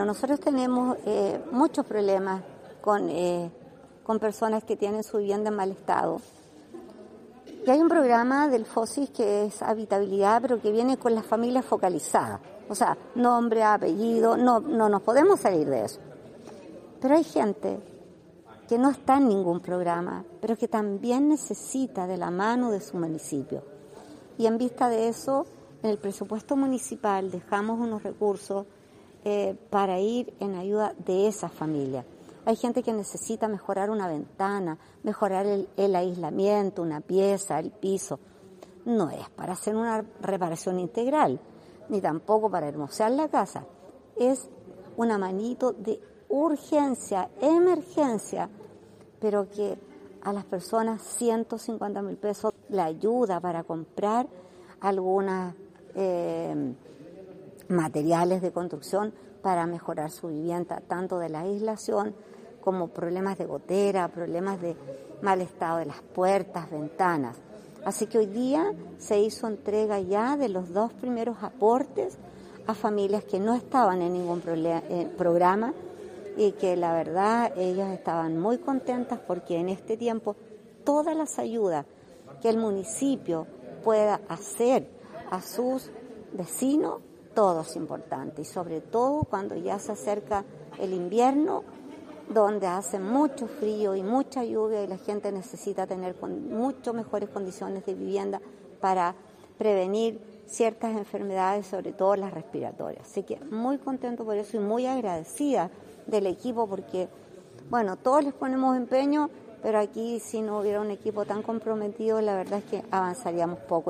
Nosotros tenemos muchos problemas con personas que tienen su vivienda en mal estado. Y hay un programa del FOSIS que es habitabilidad, pero que viene con las familias focalizadas. O sea, nombre, apellido, no nos podemos salir de eso. Pero hay gente que no está en ningún programa, pero que también necesita de la mano de su municipio. Y en vista de eso, en el presupuesto municipal dejamos unos recursos para ir en ayuda de esas familias. Hay gente que necesita mejorar una ventana, mejorar el aislamiento, una pieza, el piso. No es para hacer una reparación integral, ni tampoco para hermosear la casa. Es una manito de urgencia, emergencia, pero que a las personas 150.000 pesos le ayuda para comprar algunos materiales de construcción para mejorar su vivienda, tanto de la aislación como problemas de gotera, problemas de mal estado de las puertas, ventanas. Así que hoy día se hizo entrega ya de los 2 primeros aportes a familias que no estaban en ningún programa y que la verdad ellas estaban muy contentas porque en este tiempo todas las ayudas que el municipio pueda hacer a sus vecinos, todo es importante y sobre todo cuando ya se acerca el invierno, donde hace mucho frío y mucha lluvia y la gente necesita tener mucho mejores condiciones de vivienda para prevenir ciertas enfermedades, sobre todo las respiratorias. Así que muy contento por eso y muy agradecida del equipo porque, bueno, todos les ponemos empeño, pero aquí si no hubiera un equipo tan comprometido, la verdad es que avanzaríamos poco.